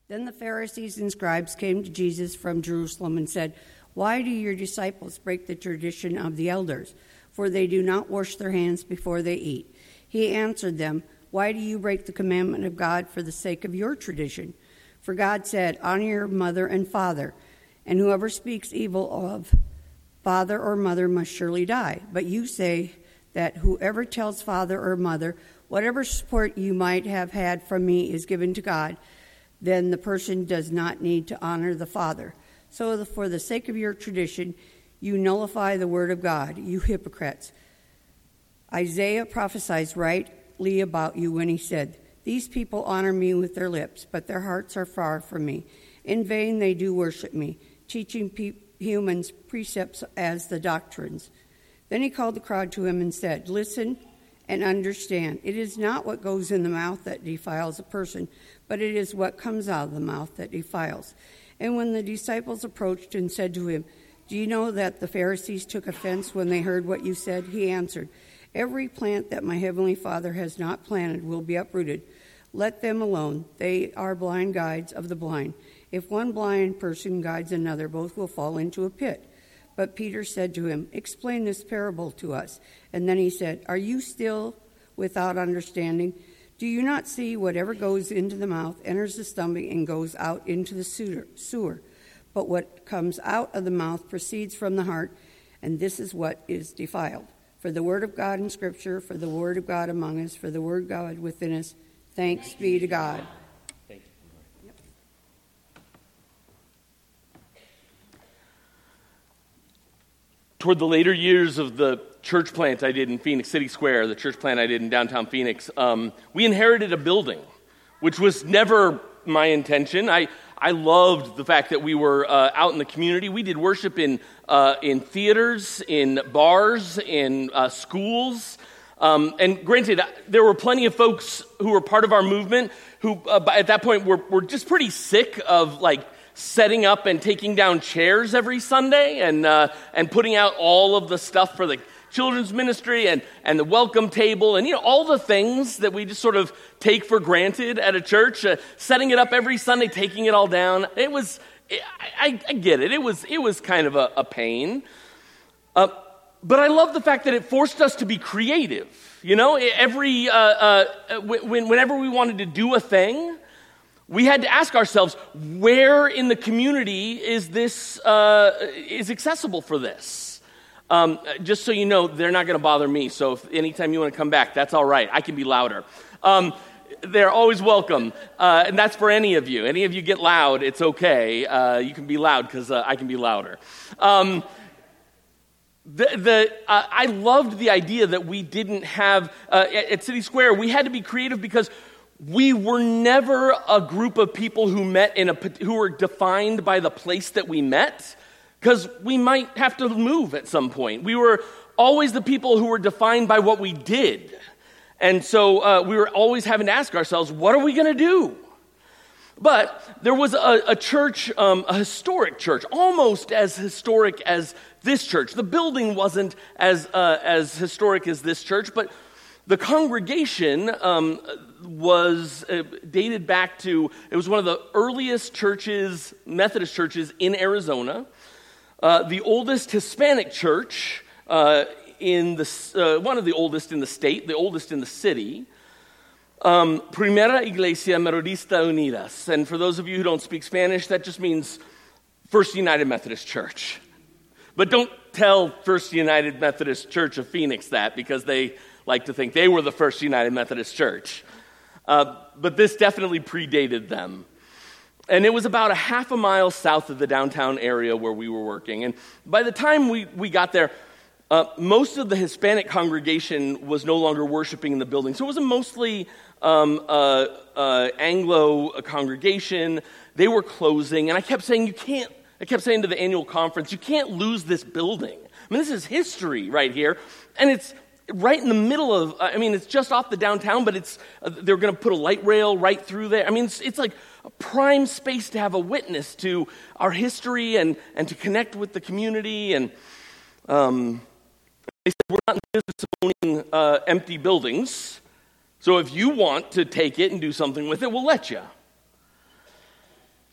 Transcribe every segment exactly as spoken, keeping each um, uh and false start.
Then the Pharisees and scribes came to Jesus from Jerusalem and said, "Why do your disciples break the tradition of the elders? For they do not wash their hands before they eat." He answered them, "Why do you break the commandment of God for the sake of your tradition? For God said, 'Honor your mother and father,' and whoever speaks evil of father or mother must surely die. But you say that whoever tells father or mother, 'Whatever support you might have had from me is given to God,' then the person does not need to honor the father. So for the sake of your tradition, you nullify the word of God, you hypocrites. Isaiah prophesied rightly about you when he said, 'These people honor me with their lips, but their hearts are far from me. In vain they do worship me, teaching pe- humans precepts as the doctrines.'" Then he called the crowd to him and said, "Listen and understand. It is not what goes in the mouth that defiles a person, but it is what comes out of the mouth that defiles." And when the disciples approached and said to him, "Do you know that the Pharisees took offense when they heard what you said?" He answered, "Every plant that my heavenly Father has not planted will be uprooted. Let them alone. They are blind guides of the blind. If one blind person guides another, both will fall into a pit." But Peter said to him, "Explain this parable to us." And then he said, "Are you still without understanding? Do you not see whatever goes into the mouth enters the stomach and goes out into the sewer? But what comes out of the mouth proceeds from the heart, and this is what is defiled. For the word of God in Scripture, for the word of God among us, for the word of God within us, thanks be to God." Thank you. Yep. Toward the later years of the church plant I did in Phoenix City Square, the church plant I did in downtown Phoenix, um, we inherited a building, which was never my intention. I, I loved the fact that we were uh, out in the community. We did worship in uh, in theaters, in bars, in uh, schools. Um, and granted, there were plenty of folks who were part of our movement who, uh, at that point, were, were just pretty sick of, like, setting up and taking down chairs every Sunday and uh, and putting out all of the stuff for the children's ministry and, and the welcome table and, you know, all the things that we just sort of take for granted at a church, uh, setting it up every Sunday, taking it all down. It was, I, I get it. It was, it was kind of a, a pain. Uh, but I love the fact that it forced us to be creative. You know, every, uh, uh, when, whenever we wanted to do a thing, we had to ask ourselves, where in the community is this, uh, is accessible for this? Um, just so you know, they're not going to bother me. So if anytime you want to come back, that's all right. I can be louder. Um, they're always welcome. Uh, and that's for any of you. Any of you get loud, it's okay. Uh, you can be loud because uh, I can be louder. Um, the, the, uh, I loved the idea that we didn't have, uh, at, at City Square, we had to be creative because we were never a group of people who met in a, who were defined by the place that we met. Because we might have to move at some point. We were always the people who were defined by what we did. And so uh, we were always having to ask ourselves, what are we going to do? But there was a, a church, um, a historic church, almost as historic as this church. The building wasn't as uh, as historic as this church, but the congregation um, was uh, dated back to, it was one of the earliest churches, Methodist churches in Arizona. Uh, the oldest Hispanic church uh, in the uh, one of the oldest in the state, the oldest in the city, um, Primera Iglesia Metodista Unidas. And for those of you who don't speak Spanish, that just means First United Methodist Church. But don't tell First United Methodist Church of Phoenix that, because they like to think they were the First United Methodist Church. Uh, but this definitely predated them. And it was about a half a mile south of the downtown area where we were working. And by the time we, we got there, uh, most of the Hispanic congregation was no longer worshiping in the building. So it was a mostly um, uh, uh, Anglo congregation. They were closing. And I kept saying, you can't, I kept saying to the annual conference, you can't lose this building. I mean, this is history right here. And it's right in the middle of, I mean, it's just off the downtown, but it's, uh, they're going to put a light rail right through there. I mean, it's, it's like a prime space to have a witness to our history and, and to connect with the community. And um, they said, we're not in the business of owning uh, empty buildings, so if you want to take it and do something with it, we'll let you.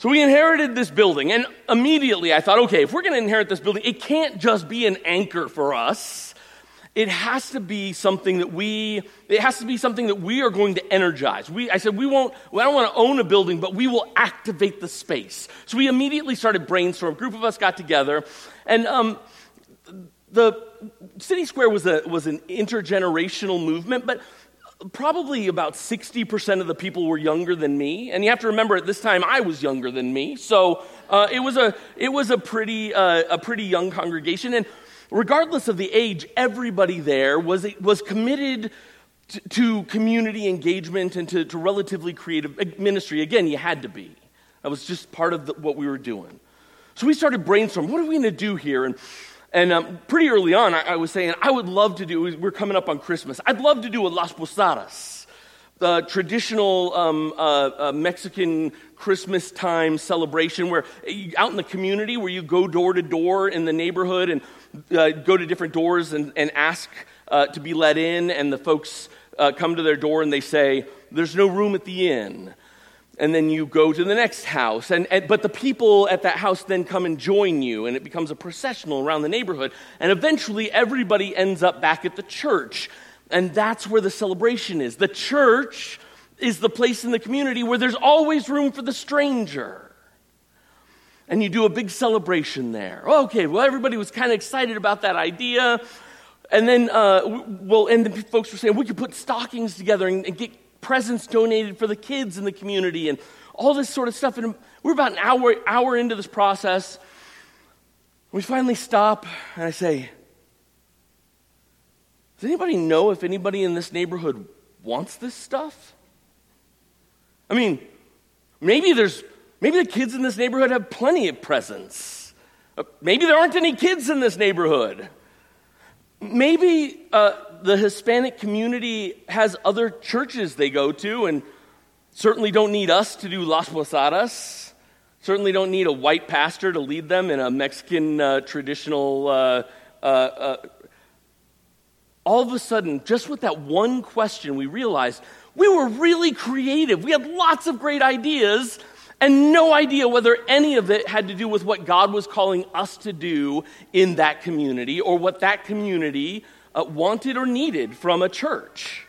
So we inherited this building, and immediately I thought, okay, if we're going to inherit this building, it can't just be an anchor for us. It has to be something that we, it has to be something that we are going to energize. We, I said, we won't, well, I don't want to own a building, but we will activate the space. So we immediately started brainstorming. A group of us got together, and um, the City Square was a was an intergenerational movement, but probably about sixty percent of the people were younger than me, and you have to remember at this time I was younger than me, so uh, it was a it was a pretty uh, a pretty young congregation, and regardless of the age, everybody there was was committed to, to community engagement and to, to relatively creative ministry. Again, you had to be. That was just part of the, what we were doing. So we started brainstorming. What are we going to do here? And And um, pretty early on, I, I was saying, I would love to do, we're coming up on Christmas, I'd love to do a Las Posadas, the traditional um, uh, uh, Mexican Christmas time celebration where you, out in the community where you go door to door in the neighborhood and uh, go to different doors and, and ask uh, to be let in, and the folks uh, come to their door and they say, there's no room at the inn. And then you go to the next house, and, and but the people at that house then come and join you, and it becomes a processional around the neighborhood, and eventually everybody ends up back at the church, and that's where the celebration is. The church is the place in the community where there's always room for the stranger, and you do a big celebration there. Okay, well, everybody was kind of excited about that idea, and then, uh, well, and the folks were saying, we could put stockings together and, and get presents donated for the kids in the community and all this sort of stuff. And we're about an hour hour into this process. We finally stop, and I say, does anybody know if anybody in this neighborhood wants this stuff? I mean, maybe there's maybe the kids in this neighborhood have plenty of presents. Maybe there aren't any kids in this neighborhood. Maybe uh, the Hispanic community has other churches they go to and certainly don't need us to do Las Posadas, certainly don't need a white pastor to lead them in a Mexican uh, traditional... Uh, uh, uh, all of a sudden, just with that one question, we realized we were really creative. We had lots of great ideas and no idea whether any of it had to do with what God was calling us to do in that community or what that community uh, wanted or needed from a church.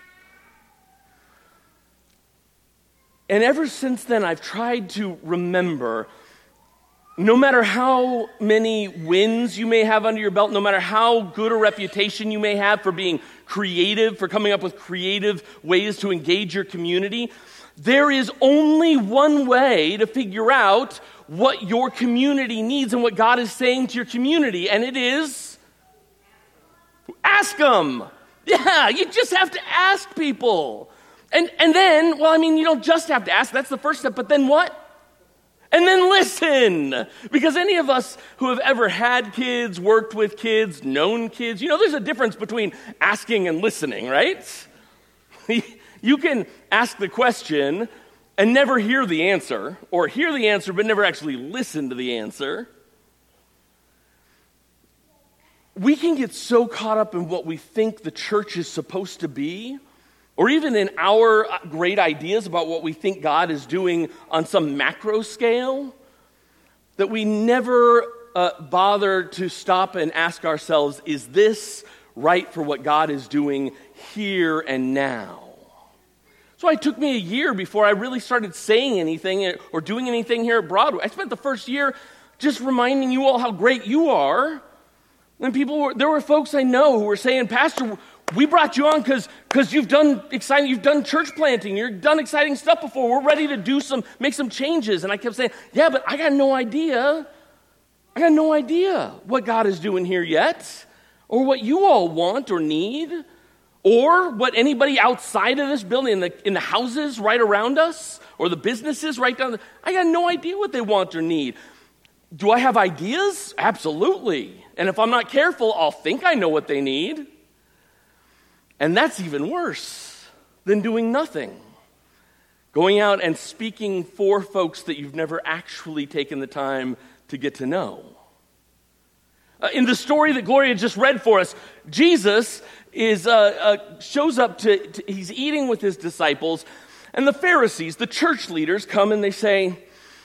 And ever since then, I've tried to remember, no matter how many wins you may have under your belt, no matter how good a reputation you may have for being creative, for coming up with creative ways to engage your community, there is only one way to figure out what your community needs and what God is saying to your community, and it is ask them. Yeah, you just have to ask people. And and then, well, I mean, you don't just have to ask. That's the first step. But then what? And then listen. Because any of us who have ever had kids, worked with kids, known kids, you know, there's a difference between asking and listening, right? You can ask the question and never hear the answer, or hear the answer but never actually listen to the answer. We can get so caught up in what we think the church is supposed to be, or even in our great ideas about what we think God is doing on some macro scale, that we never uh, bother to stop and ask ourselves, is this right for what God is doing here and now? So it took me a year before I really started saying anything or doing anything here at Broadway. I spent the first year just reminding you all how great you are. And people were, there were folks I know who were saying, Pastor, we brought you on because because you've done exciting, you've done church planting, you've done exciting stuff before. We're ready to do some, make some changes. And I kept saying, yeah, but I got no idea. I got no idea what God is doing here yet, or what you all want or need, or what anybody outside of this building, in the, in the houses right around us, or the businesses right down the, I got no idea what they want or need. Do I have ideas? Absolutely. And if I'm not careful, I'll think I know what they need. And that's even worse than doing nothing. Going out and speaking for folks that you've never actually taken the time to get to know. Uh, in the story that Gloria just read for us, Jesus is uh, uh, shows up to, to, he's eating with his disciples, and the Pharisees, the church leaders, come and they say,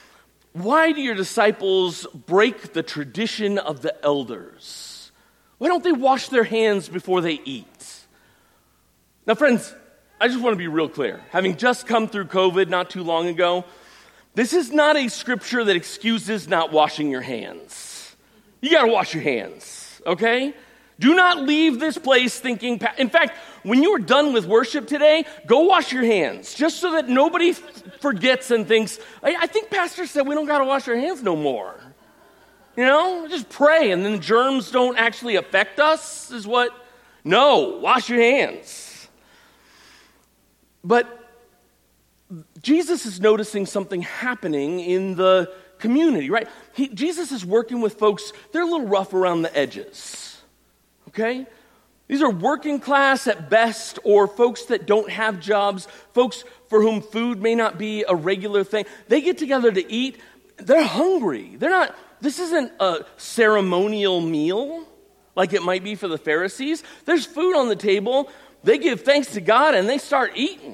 why do your disciples break the tradition of the elders? Why don't they wash their hands before they eat? Now, friends, I just want to be real clear. Having just come through COVID not too long ago, this is not a scripture that excuses not washing your hands. You got to wash your hands, okay? Do not leave this place thinking, in fact, when you are done with worship today, go wash your hands, just so that nobody f- forgets and thinks, I, I think Pastor said we don't got to wash our hands no more. You know, just pray, and then germs don't actually affect us, is what? No, wash your hands. But Jesus is noticing something happening in the community, right? He, Jesus is working with folks, they're a little rough around the edges. Okay? These are working class at best, or folks that don't have jobs, folks for whom food may not be a regular thing. They get together to eat. They're hungry. They're not, this isn't a ceremonial meal like it might be for the Pharisees. There's food on the table. They give thanks to God and they start eating.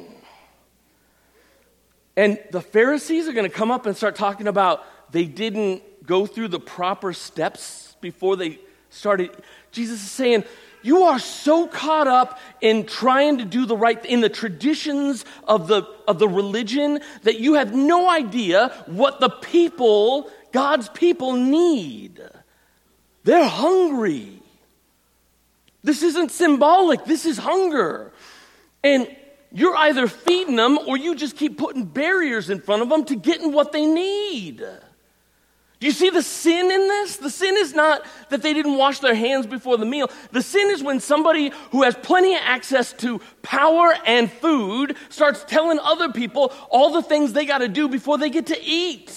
And the Pharisees are going to come up and start talking about they didn't go through the proper steps before they started. Jesus is saying, you are so caught up in trying to do the right in the traditions of the of the religion that you have no idea what the people, God's people, need. They're hungry. This isn't symbolic. This is hunger. And you're either feeding them or you just keep putting barriers in front of them to getting what they need. Do you see the sin in this? The sin is not that they didn't wash their hands before the meal. The sin is when somebody who has plenty of access to power and food starts telling other people all the things they got to do before they get to eat.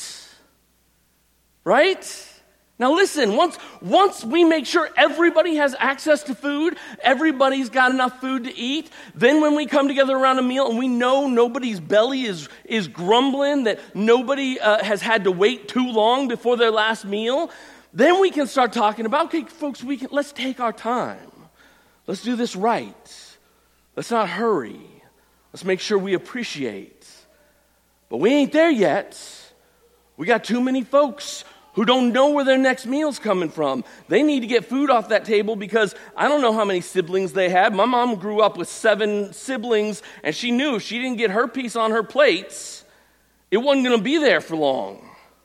Right? Now listen, once, once we make sure everybody has access to food, everybody's got enough food to eat, then when we come together around a meal and we know nobody's belly is, is grumbling, that nobody uh, has had to wait too long before their last meal, then we can start talking about, okay, folks, we can, let's take our time. Let's do this right. Let's not hurry. Let's make sure we appreciate. But we ain't there yet. We got too many folks who don't know where their next meal's coming from. They need to get food off that table because I don't know how many siblings they have. My mom grew up with seven siblings, and she knew if she didn't get her piece on her plates, it wasn't going to be there for long.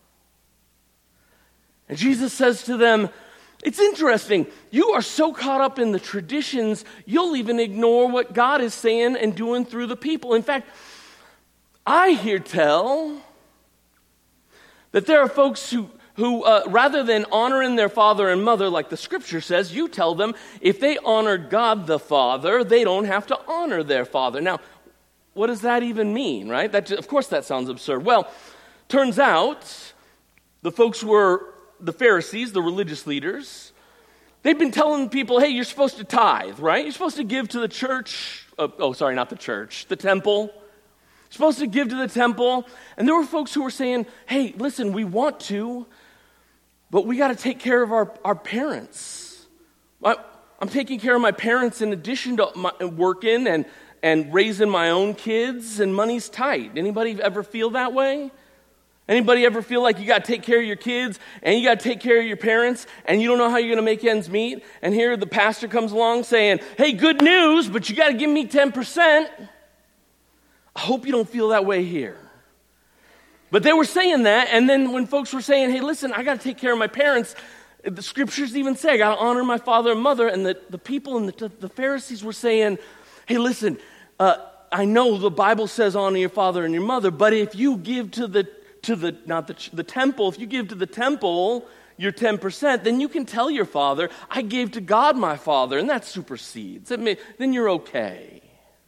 And Jesus says to them, it's interesting. You are so caught up in the traditions, you'll even ignore what God is saying and doing through the people. In fact, I hear tell that there are folks who who, uh, rather than honoring their father and mother, like the scripture says, you tell them if they honor God the Father, they don't have to honor their father. Now, what does that even mean, right? That, of course that sounds absurd. Well, turns out the folks were the Pharisees, the religious leaders. They've been telling people, hey, you're supposed to tithe, right? You're supposed to give to the church. Uh, oh, sorry, not the church, the temple. You're supposed to give to the temple. And there were folks who were saying, hey, listen, we want to, but we got to take care of our, our parents. I, I'm taking care of my parents in addition to my, working and, and raising my own kids, and money's tight. Anybody ever feel that way? Anybody ever feel like you got to take care of your kids and you got to take care of your parents and you don't know how you're going to make ends meet? And here the pastor comes along saying, hey, good news, but you got to give me ten percent. I hope you don't feel that way here. But they were saying that, and then when folks were saying, hey, listen, I got to take care of my parents, the scriptures even say, I got to honor my father and mother, and the, the people and the, the Pharisees were saying, hey, listen, uh, I know the Bible says honor your father and your mother, but if you give to the, to the not the, the temple, if you give to the temple your ten percent, then you can tell your father, I gave to God my father, and that supersedes. That may, then you're okay.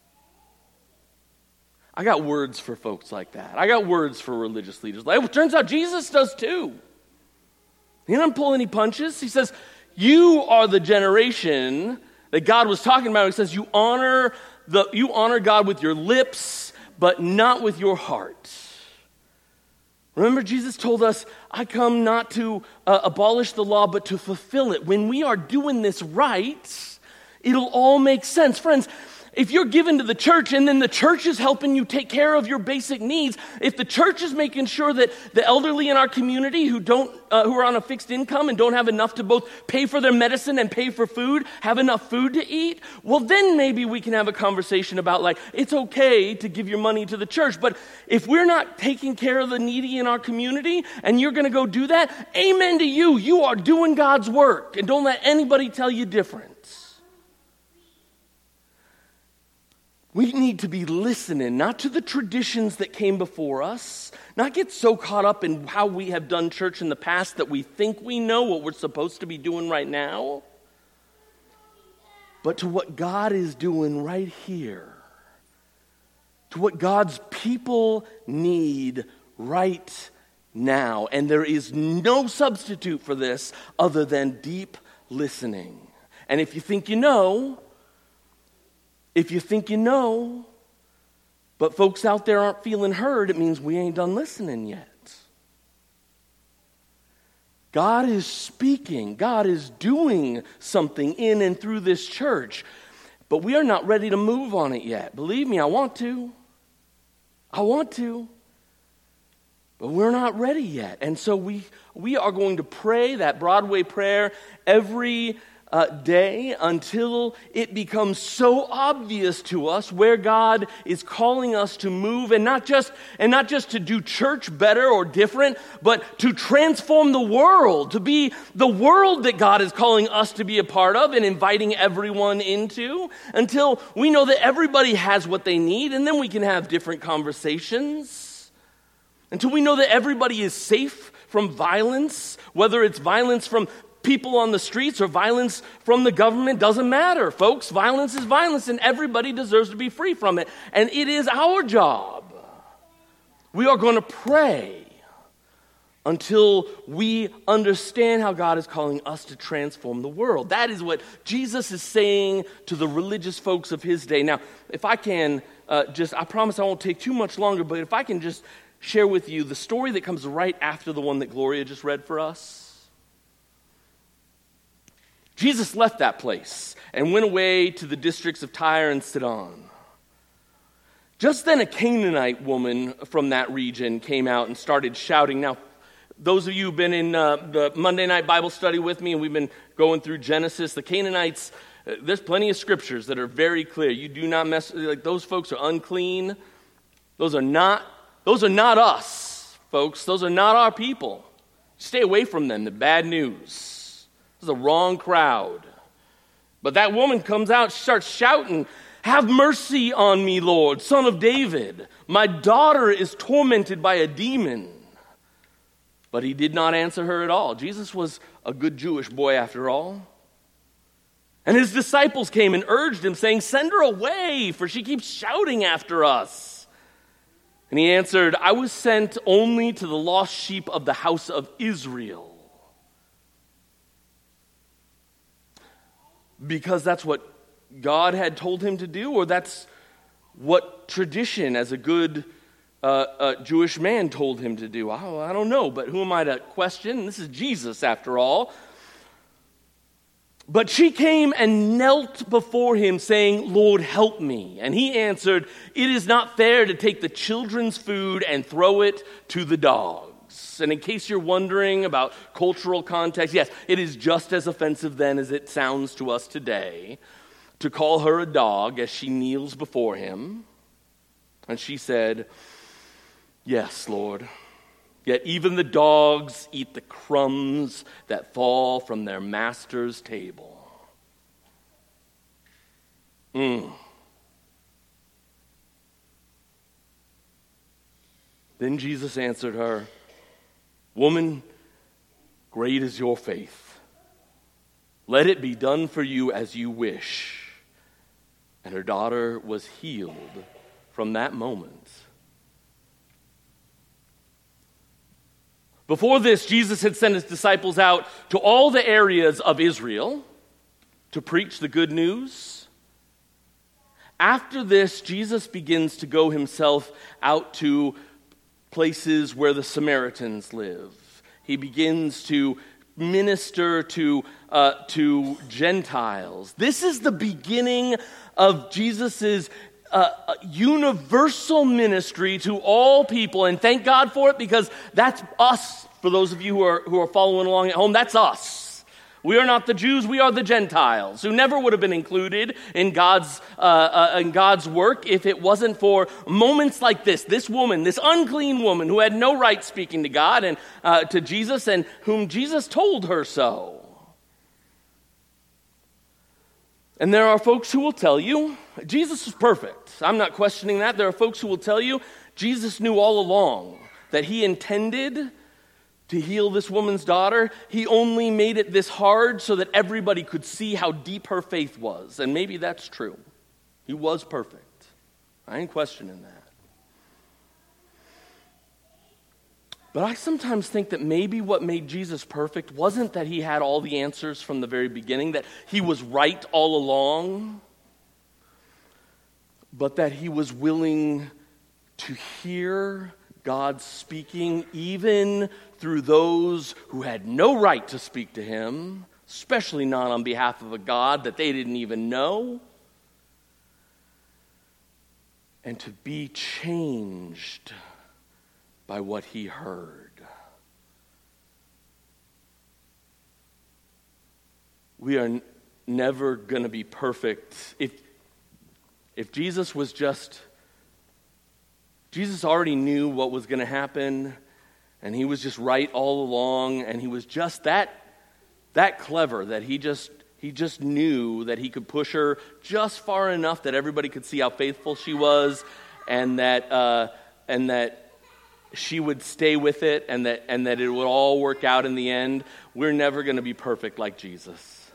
I got words for folks like that. I got words for religious leaders. It turns out Jesus does too. He doesn't pull any punches. He says, you are the generation that God was talking about. He says, you honor the you honor God with your lips, but not with your heart. Remember, Jesus told us, I come not to uh, abolish the law, but to fulfill it. When we are doing this right, it'll all make sense. Friends, if you're given to the church and then the church is helping you take care of your basic needs, if the church is making sure that the elderly in our community who don't, uh, who are on a fixed income and don't have enough to both pay for their medicine and pay for food, have enough food to eat, well, then maybe we can have a conversation about like, it's okay to give your money to the church. But if we're not taking care of the needy in our community and you're going to go do that, amen to you. You are doing God's work, and don't let anybody tell you different. We need to be listening, not to the traditions that came before us, not get so caught up in how we have done church in the past that we think we know what we're supposed to be doing right now, but to what God is doing right here, to what God's people need right now. And there is no substitute for this other than deep listening. And if you think you know, If you think you know, but folks out there aren't feeling heard, it means we ain't done listening yet. God is speaking. God is doing something in and through this church, but we are not ready to move on it yet. Believe me, I want to. I want to. But we're not ready yet. And so we, we are going to pray that Broadway prayer every Uh, day until it becomes so obvious to us where God is calling us to move, and not just and not just to do church better or different, but to transform the world, to be the world that God is calling us to be a part of and inviting everyone into, until we know that everybody has what they need, and then we can have different conversations. Until we know that everybody is safe from violence, whether it's violence from people on the streets or violence from the government, doesn't matter, folks. Violence is violence, and everybody deserves to be free from it. And it is our job. We are going to pray until we understand how God is calling us to transform the world. That is what Jesus is saying to the religious folks of his day. Now, if I can uh, just, I promise I won't take too much longer, but if I can just share with you the story that comes right after the one that Gloria just read for us. Jesus left that place and went away to the districts of Tyre and Sidon. Just then a Canaanite woman from that region came out and started shouting. Now, those of you who've been in uh, the Monday night Bible study with me, and we've been going through Genesis, the Canaanites, uh, there's plenty of scriptures that are very clear. You do not mess, like those folks are unclean. Those are not, those are not us, folks. Those are not our people. Stay away from them, the bad news. This is the wrong crowd. But that woman comes out, starts shouting, "Have mercy on me, Lord, Son of David. My daughter is tormented by a demon." But he did not answer her at all. Jesus was a good Jewish boy after all. And his disciples came and urged him, saying, "Send her away, for she keeps shouting after us." And he answered, "I was sent only to the lost sheep of the house of Israel." Because that's what God had told him to do, or that's what tradition as a good uh, uh, Jewish man told him to do? I, I don't know, but who am I to question? This is Jesus after all. But she came and knelt before him, saying, "Lord, help me." And he answered, "It is not fair to take the children's food and throw it to the dogs." And in case you're wondering about cultural context, yes, it is just as offensive then as it sounds to us today to call her a dog as she kneels before him. And she said, "Yes, Lord, yet even the dogs eat the crumbs that fall from their master's table." Mm. Then Jesus answered her, "Woman, great is your faith. Let it be done for you as you wish." And her daughter was healed from that moment. Before this, Jesus had sent his disciples out to all the areas of Israel to preach the good news. After this, Jesus begins to go himself out to places where the Samaritans live. He begins to minister to, uh, to Gentiles. This is the beginning of Jesus' uh, universal ministry to all people. And thank God for it, because that's us. For those of you who are, who are following along at home, that's us. We are not the Jews, we are the Gentiles, who never would have been included in God's, uh, uh, in God's work if it wasn't for moments like this. This woman, this unclean woman who had no right speaking to God and uh, to Jesus, and whom Jesus told her so. And there are folks who will tell you, Jesus is perfect. I'm not questioning that. There are folks who will tell you, Jesus knew all along that he intended to heal this woman's daughter. He only made it this hard so that everybody could see how deep her faith was. And maybe that's true. He was perfect. I ain't questioning that. But I sometimes think that maybe what made Jesus perfect wasn't that he had all the answers from the very beginning, that he was right all along, but that he was willing to hear God speaking even through those who had no right to speak to him, especially not on behalf of a God that they didn't even know, and to be changed by what he heard. We are n- never going to be perfect. If, if Jesus was just Jesus already knew what was going to happen, and he was just right all along, and he was just that that clever that he just he just knew that he could push her just far enough that everybody could see how faithful she was, and that uh, and that she would stay with it, and that and that it would all work out in the end. We're never going to be perfect like Jesus.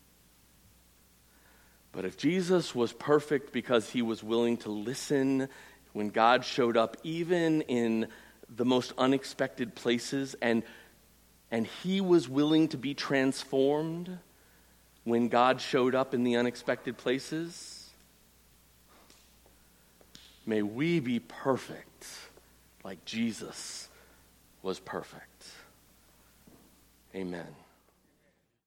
But if Jesus was perfect because he was willing to listen when God showed up, even in the most unexpected places, and, and he was willing to be transformed when God showed up in the unexpected places, may we be perfect like Jesus was perfect. Amen.